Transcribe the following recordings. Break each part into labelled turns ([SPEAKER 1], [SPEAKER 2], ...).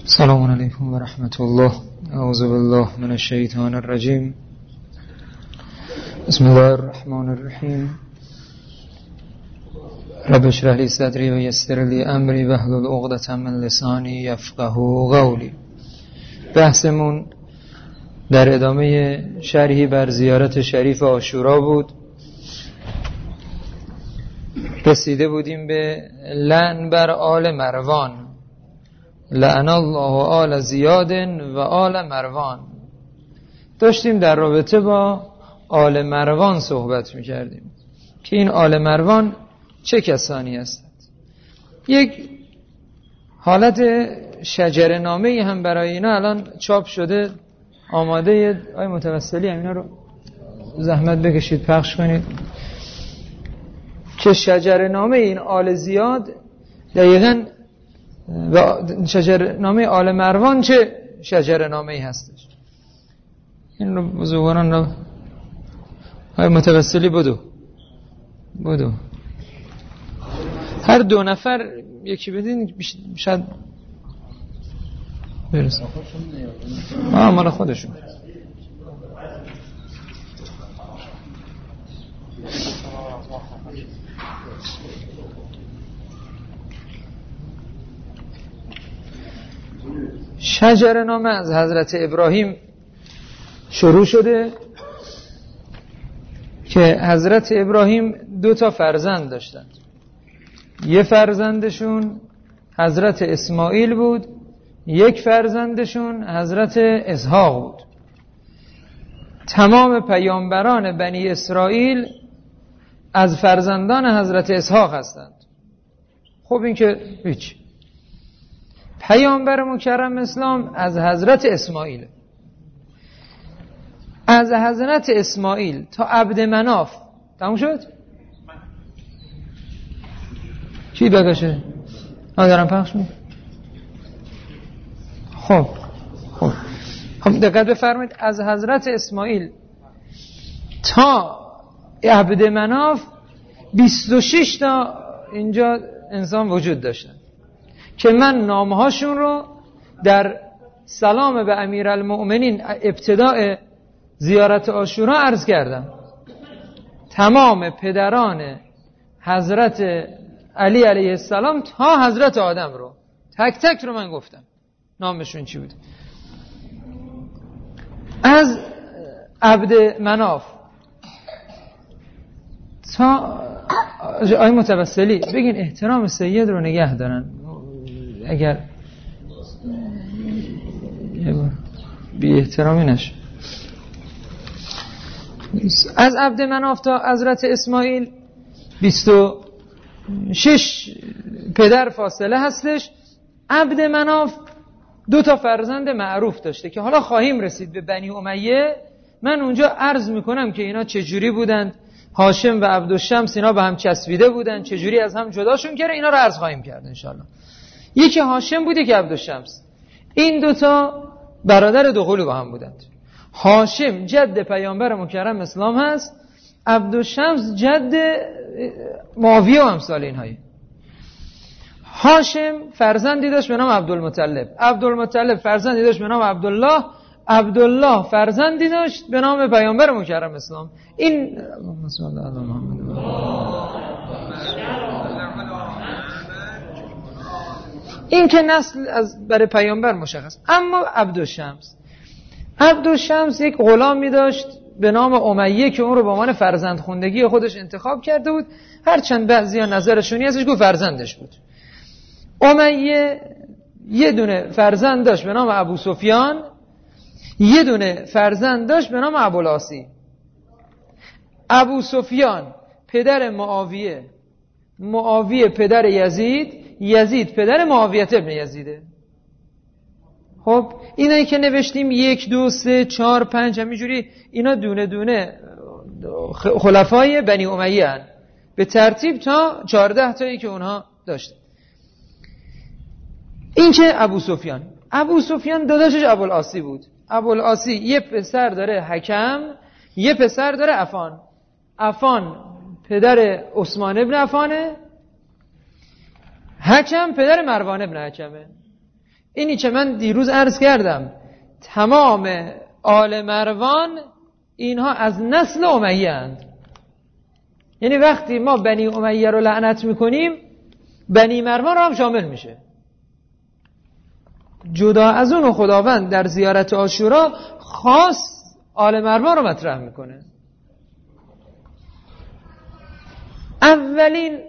[SPEAKER 1] السلام علیکم و رحمت الله. اعوذ بالله من الشیطان الرجیم. بسم الله الرحمن الرحیم. رب اشرح لی صدری و یسر لی امری واحلل عقدة من لسانی یفقهوا قولی. بحثمون در ادامه شرحی بر زیارت شریف عاشورا بود. رسیده بودیم به لعن بر آل مروان، لعن الله آل زیاد و آل مروان. داشتیم در رابطه با آل مروان صحبت می‌کردیم که این آل مروان چه کسانی هستند. یک حالت شجره‌نامه‌ای هم برای اینا الان چاپ شده، آماده. آقای متوسلی اینا رو زحمت بکشید پخش کنید که شجره‌نامه این آل زیاد دقیقاً و شجره‌نامه آل مروان چه شجره‌نامه‌ای هستش. این رو بزرگواران رو های متوسلی بدو هر دو نفر یکی بدین شاید برسه. مال خودشون. شجره‌نامه از حضرت ابراهیم شروع شده که حضرت ابراهیم 2 فرزند داشتند. یه فرزندشون حضرت اسماعیل بود، یک فرزندشون حضرت اسحاق بود. تمام پیامبران بنی اسرائیل از فرزندان حضرت اسحاق هستند. خب این که هیچ. پیامبر مکرم اسلام از حضرت اسماعیل، از حضرت اسماعیل تا عبد مناف تموم شد. چی بگشه؟ دارم پخش می. خب دقت بفرمایید، از حضرت اسماعیل تا عبد مناف 26 تا اینجا انسان وجود داشتن که من نامهاشون رو در سلام به امیرالمؤمنین ابتداء زیارت عاشورا عرض کردم. تمام پدران حضرت علی علیه السلام تا حضرت آدم رو تک تک رو من گفتم نامشون چی بود. از عبد مناف تا آی متوسلی بگین احترام سید رو نگه دارن، اگر بی احترامی نشه. از عبد مناف تا حضرت اسماعیل 26 پدر فاصله هستش. عبد مناف 2 فرزند معروف داشته که حالا خواهیم رسید به بنی امیه. من اونجا عرض میکنم که اینا چجوری بودند. هاشم و عبدالشمس اینا به هم چسبیده بودند، چجوری از هم جداشون کرده، اینا رو عرض خواهیم کرد انشالله. یکی هاشم بوده که عبدالشمس. این 2 برادر دوقلو با هم بودند. هاشم جد پیامبر مکرم اسلام هست، عبدالشمس جد معاویه و امثال اینهایی. هاشم فرزندی داشت به نام عبدالمطلب، عبدالمطلب فرزندی داشت به نام عبدالله، عبدالله فرزندی داشت به نام پیامبر مکرم اسلام. این این که نسل از برای پیامبر مشخص. اما عبدالشمس یک غلامی داشت به نام امیه که اون رو به عنوان فرزند خوندگی خودش انتخاب کرده بود، هرچند بعضیا نظرشونی ازش گفت فرزندش بود. امیه یه دونه فرزند داشت به نام ابو سفیان، یه دونه فرزند داشت به نام ابوالعاصی. ابو سفیان پدر معاویه، معاویه پدر یزید، یزید پدر معاویه ابن یزیده. خب اینایی که نوشتیم 1 2 3 4 5 همینجوری اینا دونه دونه خلفای بنی امیه هن به ترتیب تا 14 تایی که اونها داشتن. این که ابو سفیان داداشش ابوالعاصی بود. ابوالعاصی یه پسر داره حکم، یه پسر داره عفان. عفان پدر عثمان ابن عفانه، حکم پدر مروان ابن حکمه. اینی که من دیروز عرض کردم تمام آل مروان اینها از نسل امیه اند. یعنی وقتی ما بنی امیه رو لعنت میکنیم بنی مروان رو هم شامل میشه. جدا از اون خداوند در زیارت عاشورا خاص آل مروان رو مطرح میکنه. اولین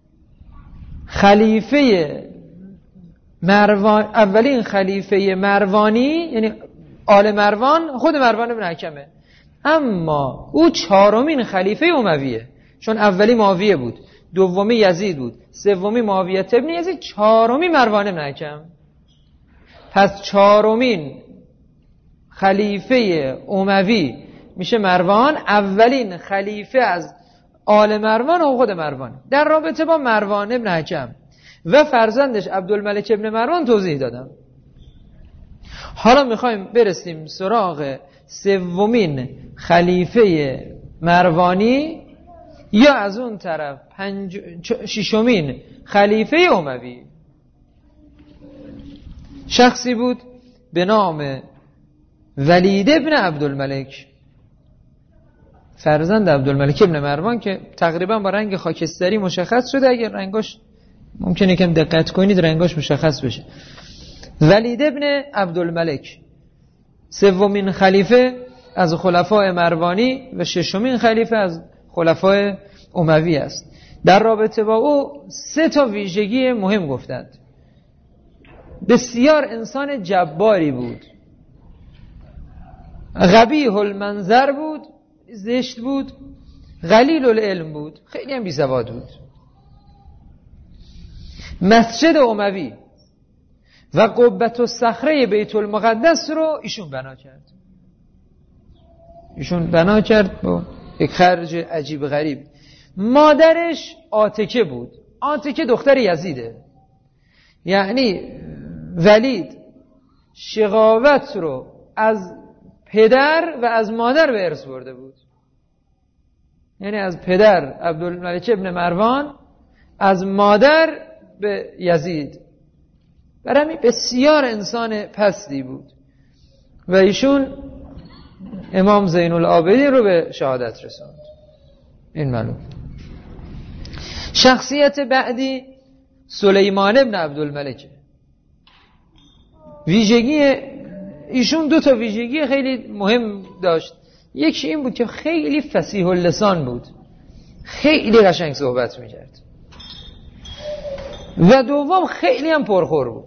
[SPEAKER 1] خلیفه مروانی یعنی آل مروان خود مروان بن حکمه، اما او چهارمین خلیفه امویه، چون اولی معاویه بود، دومی یزید بود، سومی معاویه ابن یزید، چهارمی مروان بن حکم. پس چهارمین خلیفه اموی میشه مروان، اولین خلیفه از آل مروان و خود مروان. در رابطه با مروان ابن حکم و فرزندش عبدالملک ابن مروان توضیح دادم. حالا میخوایم برسیم سراغ سومین خلیفه مروانی یا از اون طرف ششمین خلیفه اموی. شخصی بود به نام ولید ابن عبدالملک، فرزند عبدالملک ابن مروان که تقریبا با رنگ خاکستری مشخص شده. اگر رنگاش ممکنه کم دقت کنید رنگاش مشخص بشه. ولید ابن عبدالملک سومین خلیفه از خلفای مروانی و ششمین خلیفه از خلفای اموی است. در رابطه با او 3 ویژگی مهم گفتند. بسیار انسان جباری بود، قبیح المنظر بود، زشت بود، قلیل العلم بود، خیلی هم بی‌سواد بود. مسجد اموی و قبة الصخره بیت المقدس رو ایشون بنا کرد با یک خرج عجیب غریب. مادرش عاتکه بود. عاتکه دختر یزیده. یعنی ولید شقاوت رو از پدر و از مادر به ارث برده بود. یعنی از پدر عبدالملک ابن مروان، از مادر به یزید. برای بسیار انسان پستی بود و ایشون امام زین العابدین رو به شهادت رساند. این معلوم. شخصیت بعدی سلیمان ابن عبدالملک. ویژگی ایشون 2 ویژگی خیلی مهم داشت. یکی این بود که خیلی فصیح اللسان بود، خیلی قشنگ صحبت میکرد، و دوم خیلی هم پرخور بود.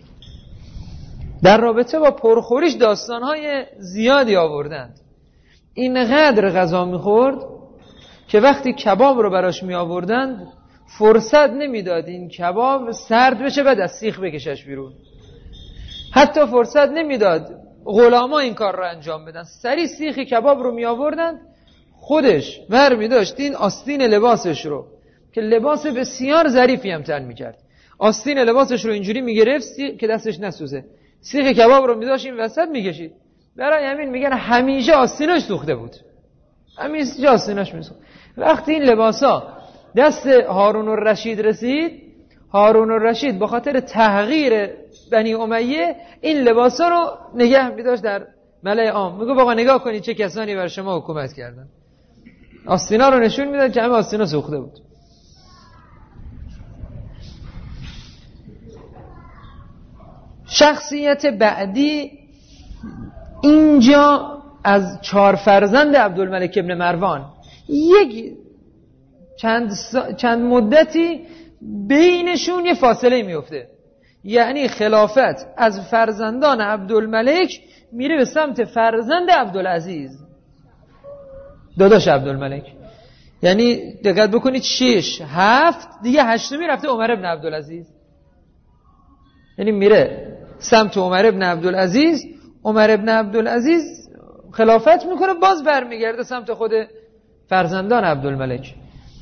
[SPEAKER 1] در رابطه با پرخوریش داستانهای زیادی آوردند. اینقدر غذا میخورد که وقتی کباب رو براش می آوردند فرصت نمیداد این کباب سرد بشه بعد از سیخ بکشش بیرون. حتی فرصت نمیداد غلاما این کار رو انجام بدن. سری سیخ کباب رو می آوردند، خودش ور می داشت این آستین لباسش رو که لباس بسیار ظریفی هم تن می کرد، آستین لباسش رو اینجوری می گرفت که دستش نسوزه، سیخ کباب رو می داشت این وسط می کشید. برای همین میگن همیشه آستیناش سوخته بود، همیشه آستیناش می سوخت. وقتی این لباسا دست هارون الرشید رسید، هارون الرشید به خاطر تحقیر بنی امیه این لباسا رو نگه می داشت در ملأ عام. میگه بابا نگاه کنید چه کسانی بر شما حکومت کردن. آستینا رو نشون میداد که همه آستینا سوخته بود. شخصیت بعدی اینجا از 4 فرزند عبدالملک ابن مروان یک چند مدتی بینشون یه فاصله میفته. یعنی خلافت از فرزندان عبدالملک میره به سمت فرزند عبدالعزیز، داداش عبدالملک. یعنی دقت بکنید 6 7 دیگه 8می رفته عمر ابن عبدالعزیز. یعنی میره سمت عمر ابن عبدالعزیز، عمر ابن عبدالعزیز خلافت میکنه، باز برمیگرده سمت خود فرزندان عبدالملک.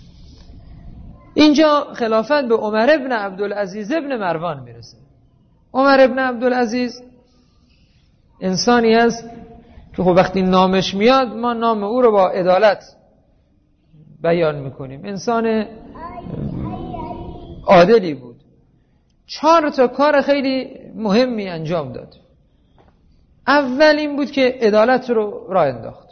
[SPEAKER 1] اینجا خلافت به عمر ابن عبدالعزیز ابن مروان میرسه. عمر ابن عبدالعزیز انسانی است که خب وقتی نامش میاد ما نام او رو با عدالت بیان میکنیم. انسان عادلی بود. 4 کار خیلی مهمی انجام داد. اول این بود که عدالت رو راه انداخت.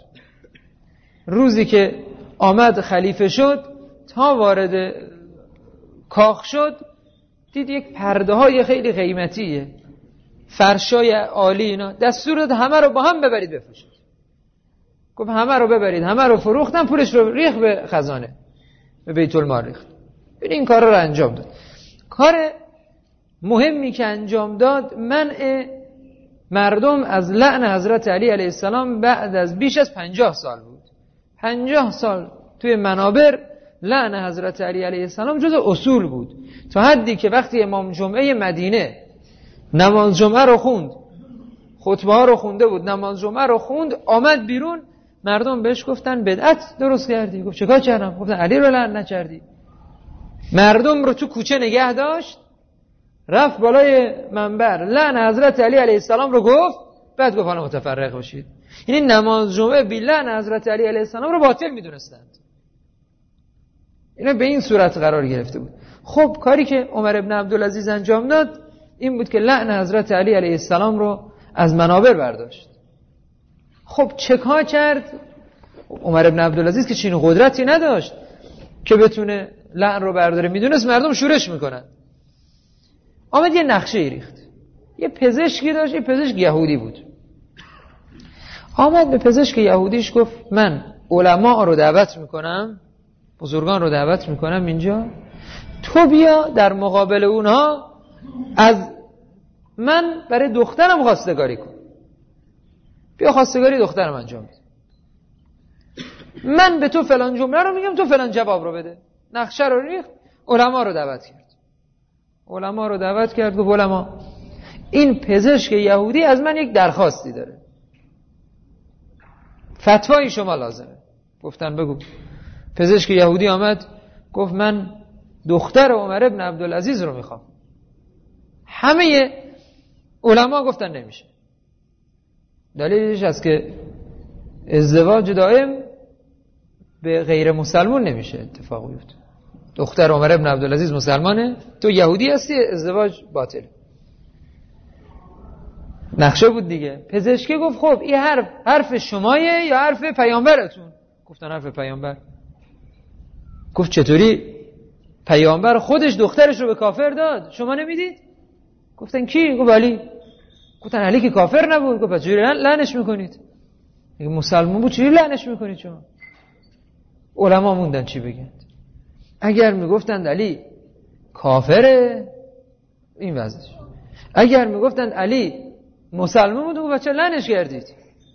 [SPEAKER 1] روزی که آمد خلیفه شد تا وارد کاخ شد دید یک پرده های خیلی قیمتیه، فرشای عالی، اینا دستور داد همه رو با هم ببرید بفروشید. گفت همه رو ببرید، همه رو فروختن، پولش رو ریخت به خزانه، به بیت المال ریخت. این کار رو انجام داد. کار مهمی که انجام داد منع مردم از لعن حضرت علی علیه السلام بعد از بیش از 50 سال بود. 50 سال توی منابر لعن حضرت علی علیه السلام جز اصول بود، تا حدی که وقتی امام جمعه مدینه نماز جمعه رو خوند، خطبه ها رو خونده بود، نماز جمعه رو خوند، آمد بیرون، مردم بهش گفتن بدعت درست کردی. گفت چیکار کردم؟ گفتن علی رو لعن نکردی. مردم رو تو کوچه نگه داشت، رفت بالای منبر لعن حضرت علی علیه السلام رو گفت، بعد گفت حالا متفرق بشید. یعنی نماز جمعه بی لعن حضرت علی علیه السلام رو باطل میدونستند. اینا به این صورت قرار گرفته بود. خب کاری که عمر ابن عبدالعزیز انجام داد این بود که لعن حضرت علی علیه السلام رو از منابر برداشت. خب چه کار کرد؟ عمر ابن عبدالعزیز که چین قدرتی نداشت که بتونه لعن رو برداره، میدونست مردم شورش میکنن. آمد یه نقشه ریخت. یه پزشکی داشت، یه پزشک یهودی بود. آمد به پزشک یهودیش گفت من علما رو دعوت میکنم، بزرگان رو دعوت میکنم اینجا، تو بیا در مقابل اونها از من برای دخترم خواستگاری کن. بیا خواستگاری دخترم انجام بده. من به تو فلان جمله رو میگم، تو فلان جواب رو بده. نقشه رو ریخت، علما رو دعوت کرد. علما رو دعوت کرد، گفت علما این پزشک یهودی از من یک درخواستی داره، فتوای شما لازمه. گفتن بگو. پزشک یهودی آمد گفت من دختر عمر ابن عبدالعزیز رو میخوام. همه علما گفتن نمیشه. دلیلش از که ازدواج دائم به غیر مسلمان نمیشه اتفاق بیفته. دختر عمر ابن عبدالعزیز مسلمانه، تو یهودی هستی، ازدواج باطل. نقشه بود دیگه. پزشکی گفت خب این حرف شمایه یا حرف پیامبرتون؟ گفتن حرف پیامبر. گفت چطوری؟ پیامبر خودش دخترش رو به کافر داد، شما نمیدید؟ گفتن کی؟ گفت علی. گفتن علی که کافر نبود. گفت پس چجوری لعنش میکنید؟ اگه مسلمان بود چجوری لعنش میکنید شما؟ علما موندن چی بگن. اگر میگفتند علی کافره این وضعش، اگر میگفتند علی مسلمان بود و بچه لعنش کردید.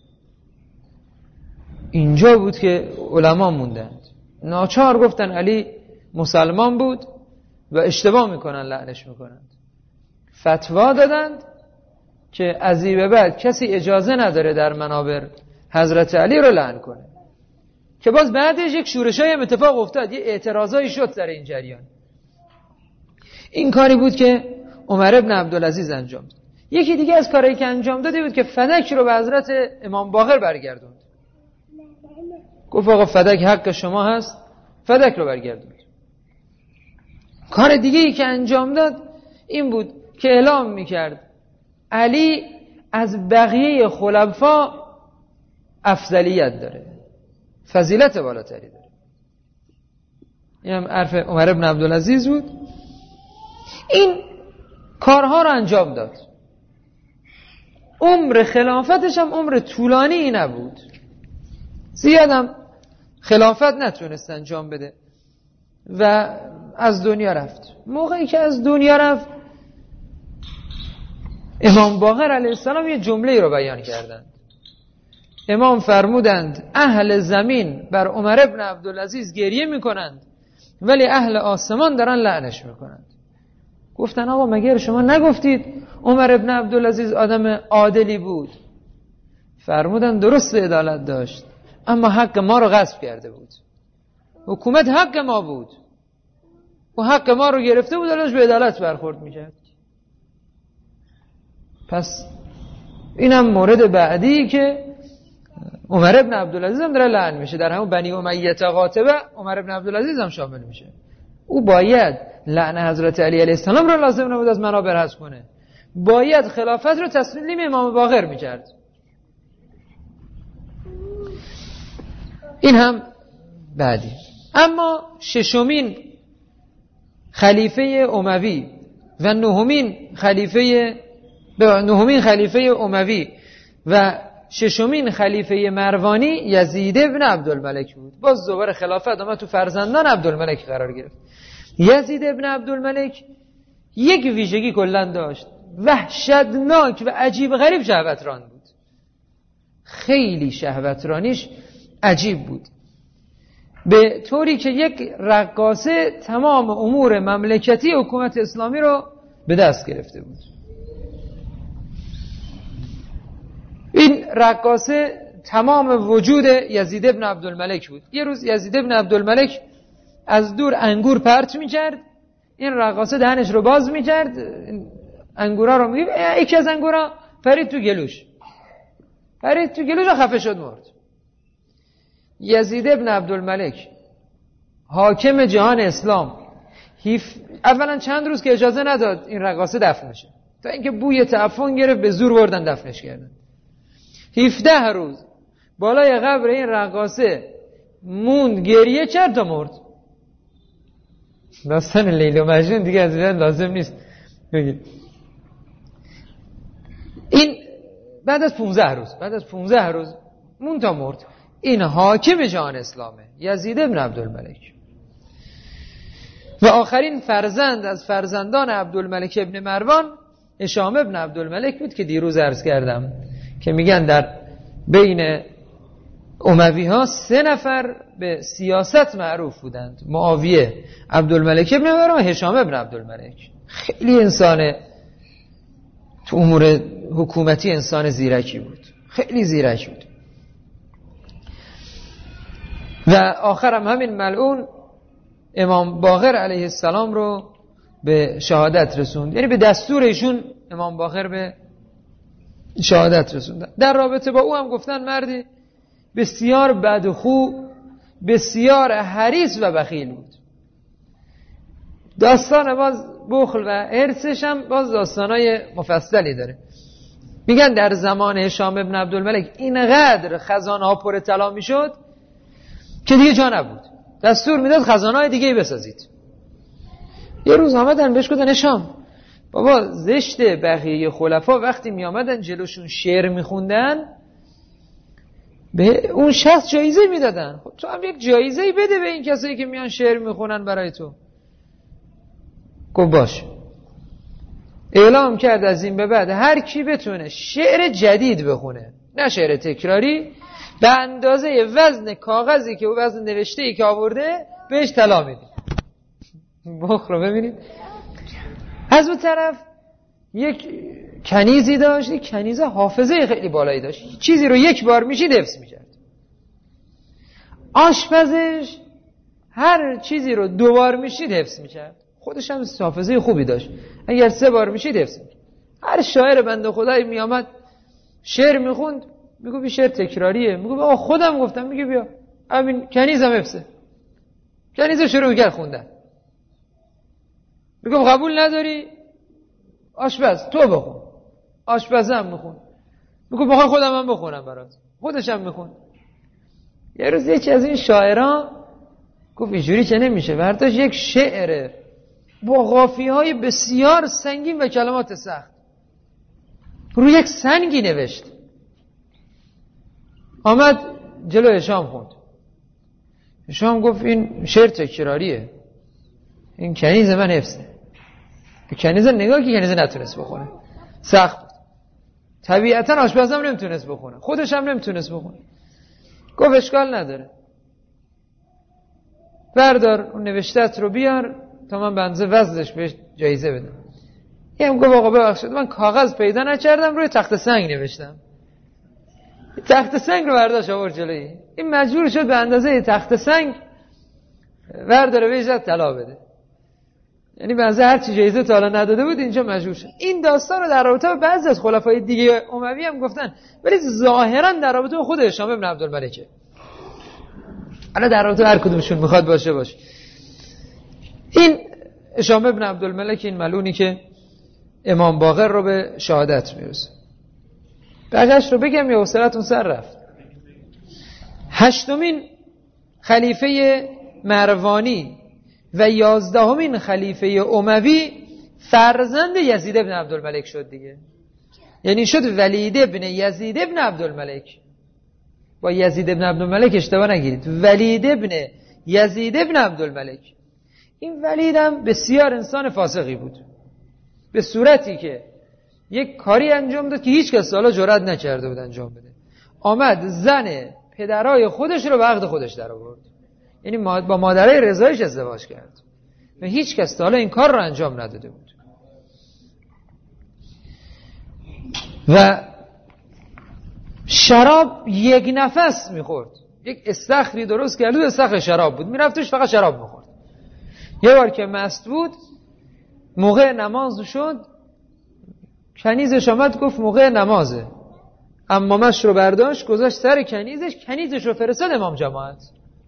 [SPEAKER 1] اینجا بود که علما موندند. ناچار گفتن علی مسلمان بود و اشتباه میکنن، لعنش میکنند. فتوا دادند که از این به بعد کسی اجازه نداره در منابر حضرت علی رو لعن کنه. که باز بعدش یک شورشای هم اتفاق افتاد، یه اعتراضایی شد سر این جریان. این کاری بود که عمر ابن عبدالعزیز انجام داد. یکی دیگه از کارهایی که انجام داده بود که فدک رو به حضرت امام باقر برگردوند. گفت آقا فدک حق شما هست، فدک رو برگردوند. کار دیگه‌ای که انجام داد این بود که اعلام میکرد علی از بقیه خلفا افضلیت داره، فضیلت بالاتری داره. این هم حرف عمر ابن عبدالعزیز بود. این کارها رو انجام داد. عمر خلافتش هم عمر طولانی نبود، زیادم خلافت نتونست انجام بده و از دنیا رفت. موقعی که از دنیا رفت امام باقر علیه السلام یه جمله رو بیان کردند. امام فرمودند اهل زمین بر عمر ابن عبدالعزیز گریه میکنند ولی اهل آسمان دارن لعنش میکنند. گفتن آقا مگر شما نگفتید عمر ابن عبدالعزیز آدم عادلی بود؟ فرمودند درست عدالت داشت اما حق ما رو غصب کرده بود. حکومت حق ما بود و حق ما رو گرفته بود، الانش به عدالت برخورد میکرد. پس اینم مورد بعدی که عمر ابن عبدالعزیز هم داره لعن میشه. در همون بنی امیه قاطبه عمر ابن عبدالعزیز هم شامل میشه. او باید لعن حضرت علی علیه السلام رو لازم نبود از منابر حذف کنه، باید خلافت رو تسلیم امام باقر میکرد. این هم بعدی. اما ششمین خلیفه اموی و نهمین خلیفه اموی و ششمین خلیفه مروانی یزید ابن عبدالملک بود. باز دوباره خلافت آمد تو فرزندان عبدالملک قرار گرفت. یزید ابن عبدالملک یک ویژگی کلا داشت، وحشتناک و عجیب غریب شهوتران بود. خیلی شهوترانیش عجیب بود، به طوری که یک رقاصه تمام امور مملکتی حکومت اسلامی رو به دست گرفته بود. این رقاصه تمام وجود یزید ابن عبدالملک بود. یه روز یزید ابن عبدالملک از دور انگور پرت می‌کرد، این رقاصه دهنش رو باز می‌کرد، انگورا رو می‌گرفت، یکی از انگورا پرید تو گلوش و خفه شد، مرد. یزید ابن عبدالملک حاکم جهان اسلام اولا چند روز که اجازه نداد این رقاصه دفن شه، تا اینکه بوی تعفن گرفت به زور بردن دفنش کردن. 17 روز بالای قبر این رقاصه موند، گریه کرد تا مرد. داستان لیلی و مجنون دیگه از این لازم نیست بگید. این بعد از 15 روز موند تا مرد. این حاکم جهان اسلامه، یزید ابن عبدالملک. و آخرین فرزند از فرزندان عبدالملک ابن مروان هشام ابن عبدالملک بود که دیروز عرض کردم که میگن در بین اموی ها 3 نفر به سیاست معروف بودند: معاویه، عبدالملک ابن مروان و هشام ابن عبدالملک. خیلی انسان تو امور حکومتی انسان زیرکی بود، خیلی زیرک بود. و آخرم همین ملعون امام باقر علیه السلام رو به شهادت رسوند، یعنی به دستور ایشون امام باقر به شهادت رسوندن. در رابطه با او هم گفتن مردی بسیار بد و خو، بسیار حریص و بخیل بود. داستان باز بخل و حرصش هم باز داستانای مفصلی داره. میگن در زمان هشام ابن عبدالملک اینقدر خزانه ها پر طلا میشد که دیگه جا نبود، دستور میداد خزانه های دیگه بسازید. یه روز آمدن بهش گفتن هشام بابا زشته بقیه خلفا وقتی می آمدن جلوشون شعر میخوندن به اون شخص جایزه میدادن، خب تو هم یک جایزه بده به این کسایی که میان شعر میخونن برای تو. گفت باش. اعلام کرد از این به بعد هر کی بتونه شعر جدید بخونه، نه شعر تکراری، به اندازه وزن کاغذی که او وزن نوشته‌ای که آورده بهش طلا میدیم. بخ رو ببینید. از اون طرف یک کنیزی داشت، یک کنیز حافظه خیلی بالایی داشت، چیزی رو یک بار میشید حفظ میکرد. آشپزش هر چیزی رو 2 بار میشید حفظ میکرد، خودش هم حافظه خوبی داشت، اگر 3 بار میشید حفظ میکرد. هر شاعر بنده خدایی میامد شعر میخوند، میگو بی شعر تکراریه، میگو آقا خودم گفتم، میگه بیا همین کنیزم حفظه. کنیز شروع کرد خوندن. میگم قبول نداری؟ آشپز تو بخون. آشپزم میخون. میگم بخوام خودم هم بخونم برات. خودش هم میخون. یه روز یکی از این شاعران گفت اینجوری که نمیشه، برداشت یک شعر با قافیه‌های بسیار سنگین و کلمات سخت روی یک سنگی نوشت، آمد جلو هشام خوند. هشام گفت این شعر تکراریه، این کنیز من حفظه. به کنیز نگاه که کنیز نتونست بخونه، سخت بود. طبیعتا آشپزم نمیتونست بخونه، خودش هم نمیتونست بخونه. گفت اشکال نداره، بردار اون نوشتت رو بیار تا من بنزه وزنش بهش جایزه بدم. یه هم گفت آقا ببخشید من کاغذ پیدا نکردم، روی تخت سنگ نوشتم. تخت سنگ رو برداشت آورد جلوی این، مجبور شد به اندازه تخت سنگ برداره بهش طلا بده. یعنی بنزه هر چی جایزه تا حالا نداده بود اینجا مجبور شد. این داستان رو در رابطه با بعضی از خلفای دیگه اموی هم گفتن، ولی ظاهرا در رابطه با خود هشام ابن عبدالملکه. حالا در رابطه هر کدومشون میخواد باشه. این هشام ابن عبدالملک، این ملعونی که امام باقر رو به شهادت میرسه. بقیه‌اش رو بگم یا حوصله‌تون سر رفت؟ 8مین خلیفه مروانی و 11مین خلیفه اموی فرزند یزید ابن عبدالملک شد دیگه. یعنی شد ولید ابن یزید ابن عبدالملک. با یزید ابن عبدالملک اشتباه نگیرید، ولید ابن یزید ابن عبدالملک. این ولید هم بسیار انسان فاسقی بود، به صورتی که یک کاری انجام داد که هیچ کس حالا جرئت نکرده بود انجام بده. آمد زن پدرای خودش رو به عقد خودش در آورد، یعنی با مادرای رضایش ازدواج کرد و هیچ کس حالا این کار رو انجام نداده بود. و شراب یک نفس میخورد، یک استخری درست کرد، استخر شراب بود، میرفتش فقط شراب میخورد. یه بار که مست بود موقع نماز شد، کنیزش آمد گفت موقع نمازه، عمامش رو برداشت گذاشت سر کنیزش رو فرستاد امام جماعت.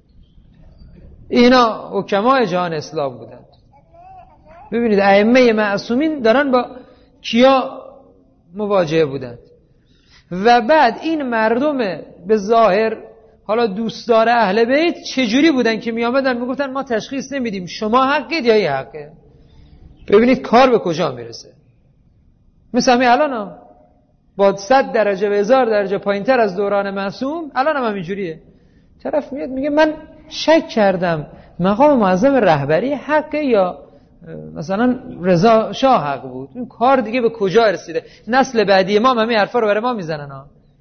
[SPEAKER 1] اینا حکمای جهان اسلام بودند. ببینید ائمه معصومین دارن با کیا مواجهه بودند. و بعد این مردم به ظاهر حالا دوستدار اهل بیت چجوری بودن که می آمدن میگفتن ما تشخیص نمیدیم شما حقید یا این حقه. ببینید کار به کجا میرسه. مثل همین الان با 100 درجه و 1000 درجه پایینتر از دوران معصوم الان هم اینجوریه. طرف میاد میگه من شک کردم مقام معظم رهبری حقه یا مثلا رضا شاه حق بود. این کار دیگه به کجا رسیده؟ نسل بعدی ما همین حرفا رو برای ما میزنن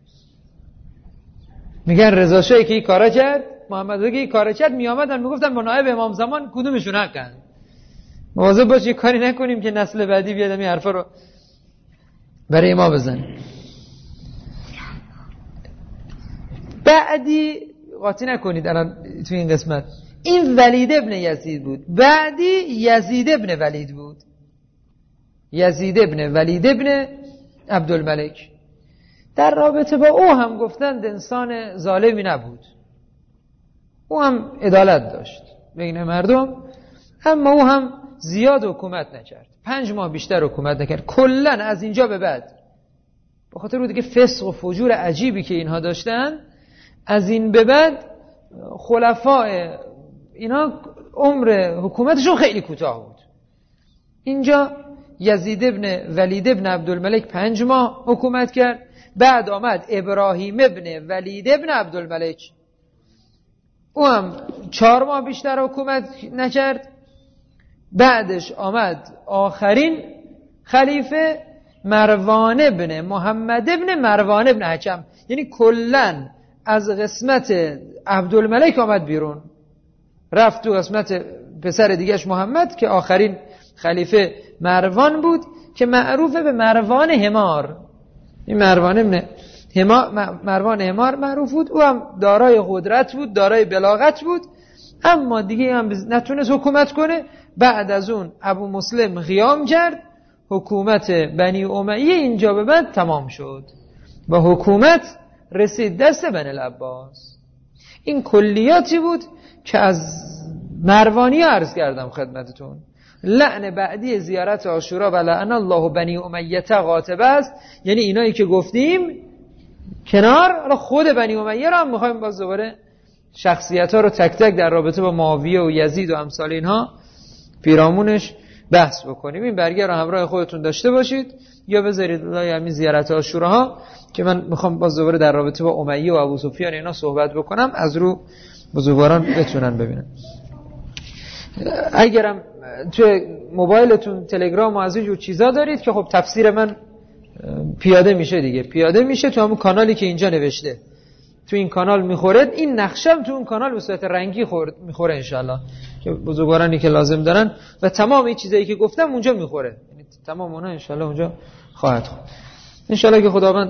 [SPEAKER 1] میگن رضا شاهی که این کارا کرد، محمد رضا که این کارا کرد، میآمدن میگفتن با نایب امام زمان کدومشون حقن. مواظب باش کاری نکنیم که نسل بعدی بیاد این حرفا رو برای ما بزنه. بعدی قاطی نکنید الان تو این قسمت. این ولید ابن یزید بود، بعدی یزید ابن ولید بود، یزید ابن ولید ابن عبدالملک. در رابطه با او هم گفتند انسان ظالمی نبود، او هم عدالت داشت بین مردم، اما او هم زیاد حکومت نکرد، 5 ماه بیشتر حکومت نکرد. کلا از اینجا به بعد به خاطر اون دیگه فسق و فجور عجیبی که اینها داشتن، از این به بعد خلفای اینا عمر حکومتشون خیلی کوتاه بود. اینجا یزید ابن ولید ابن عبدالملک 5 ماه حکومت کرد. بعد آمد ابراهیم ابن ولید ابن عبدالملک، او هم 4 ماه بیشتر حکومت نکرد. بعدش آمد آخرین خلیفه مروان ابن محمد ابن مروان ابن حکم، یعنی کلن از قسمت عبدالملک آمد بیرون، رفت تو قسمت پسر دیگهش محمد که آخرین خلیفه مروان بود که معروفه به مروان حمار. این مروان حمار معروف بود. او هم دارای قدرت بود، دارای بلاغت بود، اما دیگه هم نتونست حکومت کنه. بعد از اون ابو مسلم قیام کرد، حکومت بنی امیه اینجا به بعد تمام شد و حکومت رسید دست بنی العباس. این کلیاتی بود که از مروانی عرض کردم خدمتتون. لعن بعدی زیارت عاشورا و لعن الله بنی امیه قاطبه است، یعنی اینایی که گفتیم کنار. حالا خود بنی امیه رو هم میخوایم باز دوباره شخصیت ها رو تک تک در رابطه با معاویه و یزید و امثال اینها پیرامونش بحث بکنیم. این برگه رو همراه خودتون داشته باشید یا بذارید لای همین زیارت عاشورا ها که من میخوام باز دوباره در رابطه با امیه و ابو سفیان اینا صحبت بکنم، از رو بزرگواران بتونن ببینن. اگرم تو موبایلتون تلگرام و از این جور چیزا دارید که خب تفسیر من پیاده میشه دیگه، پیاده میشه تو همون کانالی که اینجا نوشته، تو این کانال میخوره. این نقشم تو اون کانال به صورت رنگی میخوره انشالله که بزرگوارانی که لازم دارن و تمام این چیزایی که گفتم اونجا میخوره، یعنی تمام اونها انشالله اونجا خواهد خورد انشالله که خداوند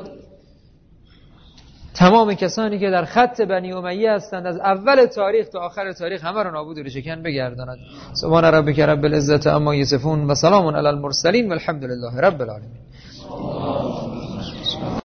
[SPEAKER 1] تمام کسانی که در خط بنی امیه هستند از اول تاریخ تا آخر تاریخ همه رو نابود و ریشه‌کن بگرداند. سبحان ربک رب العزة عما یصفون و سلام علی المرسلین و الحمد لله رب العالمین.